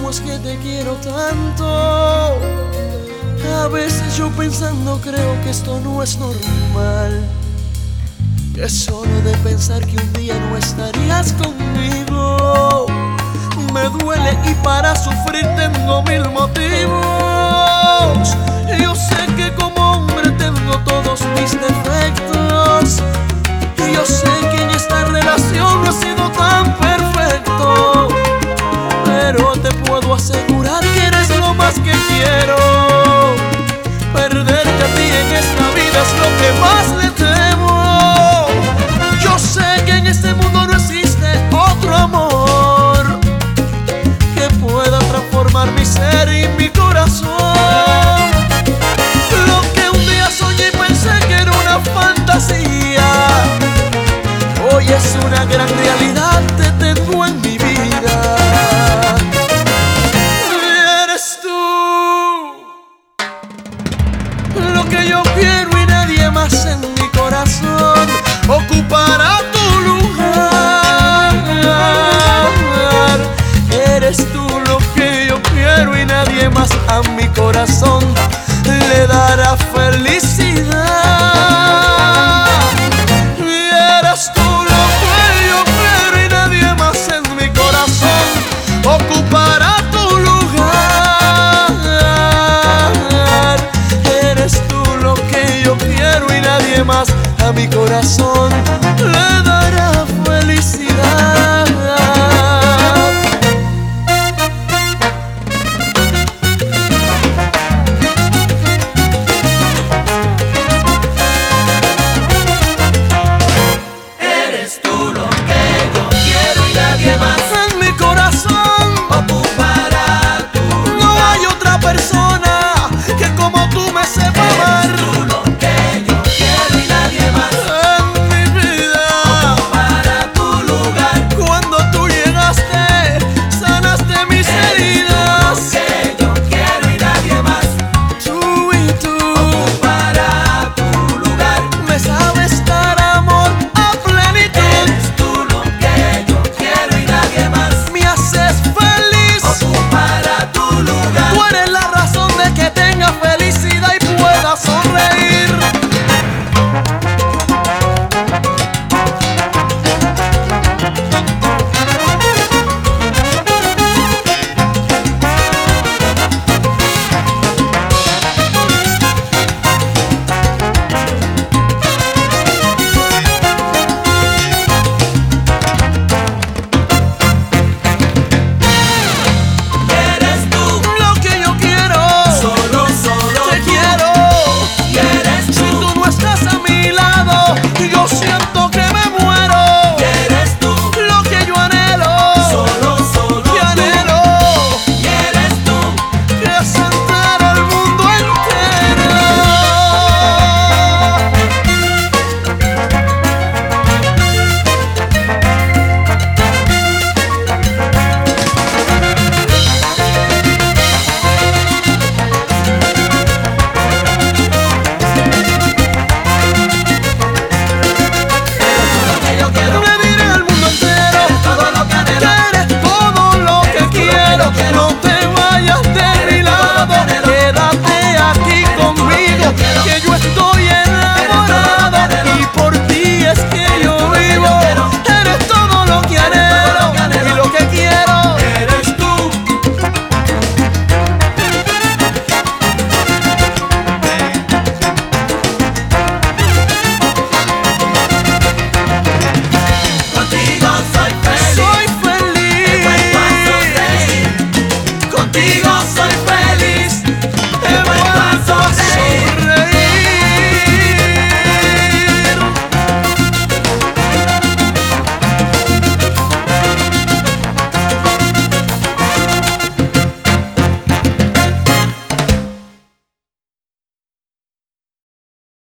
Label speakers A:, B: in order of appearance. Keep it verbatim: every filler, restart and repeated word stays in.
A: es que te quiero tanto. A veces yo pensando creo que esto no es normal, que solo de pensar que un día no estarías conmigo me duele, y para sufrir tengo mil motivos. Yo sé que como hombre tengo todos mis defectos, y yo sé que en esta relación no he sido tan perfecto, pero te puedo asegurar que eres lo más que quiero. Perderte a ti en esta vida es lo que más le temo. Yo sé que en este mundo no existe otro amor que pueda transformar mi ser y mi corazón. Lo que un día soñé y pensé que era una fantasía, hoy es una gran realidad, te tengo en mi vida. Eres tú lo que yo quiero y nadie más en mi corazón ocupará tu lugar. Eres tú lo que yo quiero y nadie más a mi corazón le dará felicidad. Eres tú lo que yo quiero y nadie más en mi corazón ocupará tu lugar. Eres tú lo que yo quiero y nadie más a mi corazón le dará felicidad.
B: Eres tú lo que yo quiero y nadie más
A: En mi corazón
B: ocupará tu
A: no hay otra persona.